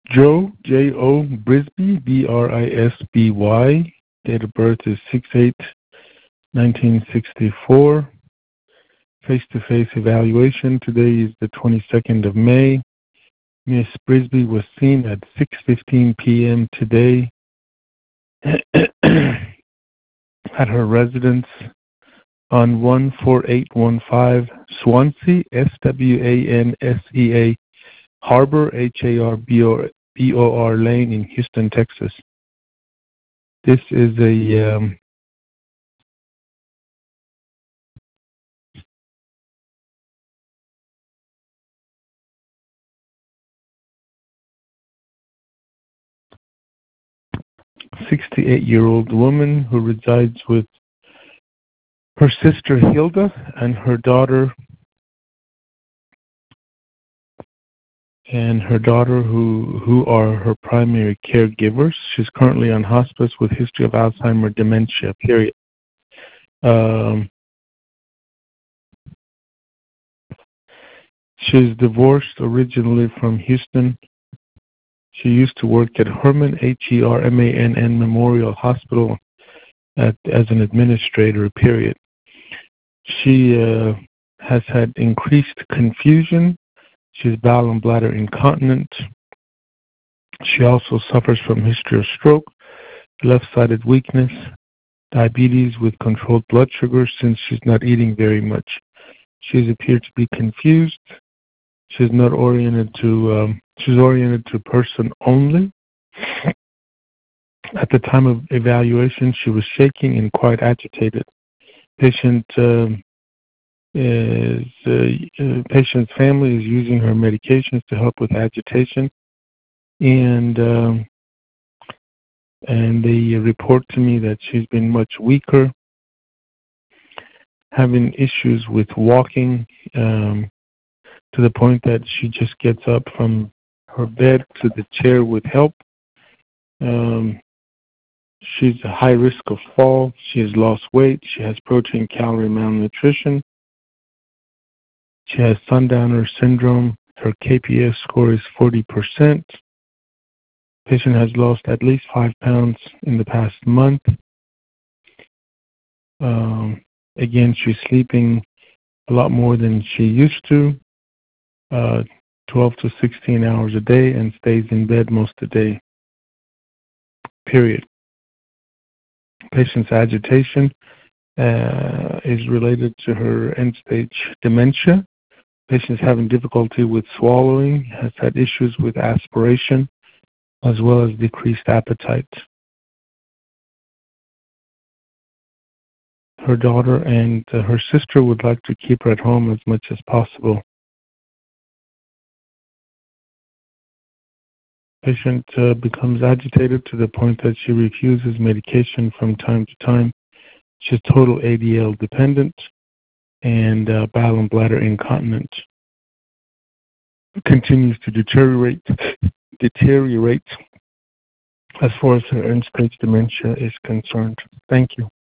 Joe, J-O, Brisby, B-R-I-S-B-Y. Date of birth is 6/8/1964. Face-to-face evaluation. Today is the 22nd of May. Miss Brisby was seen at 6:15 p.m. today at her residence on 14815 Swansea, S-W-A-N-S-E-A, Harbor, H-A-R-B-O-R Lane in Houston, Texas. This is a 68-year-old woman who resides with her sister Hilda and her daughter who are her primary caregivers. She's currently on hospice with history of Alzheimer's dementia, period. She's divorced originally from Houston. She used to work at Hermann, Hermann Memorial Hospital as an administrator, period. She has had increased confusion. She's bowel and bladder incontinent. She also suffers from history of stroke, left-sided weakness, diabetes with controlled blood sugar since she's not eating very much. She's appeared to be confused. She's not oriented to. She's oriented to person only. At the time of evaluation, she was shaking and quite agitated. Patient's family is using her medications to help with agitation, and they report to me that she's been much weaker, having issues with walking, to the point that she just gets up from her bed to the chair with help. She's a high risk of fall. She has lost weight. She has protein calorie malnutrition. She has Sundowner syndrome. Her KPS score is 40%. Patient has lost at least 5 pounds in the past month. Again, she's sleeping a lot more than she used to, 12 to 16 hours a day, and stays in bed most of the day, period. Patient's agitation is related to her end-stage dementia. Patient's having difficulty with swallowing, has had issues with aspiration, as well as decreased appetite. Her daughter and her sister would like to keep her at home as much as possible. Patient becomes agitated to the point that she refuses medication from time to time. She's total ADL dependent and bowel and bladder incontinent. Continues to deteriorate as far as her end-stage dementia is concerned. Thank you.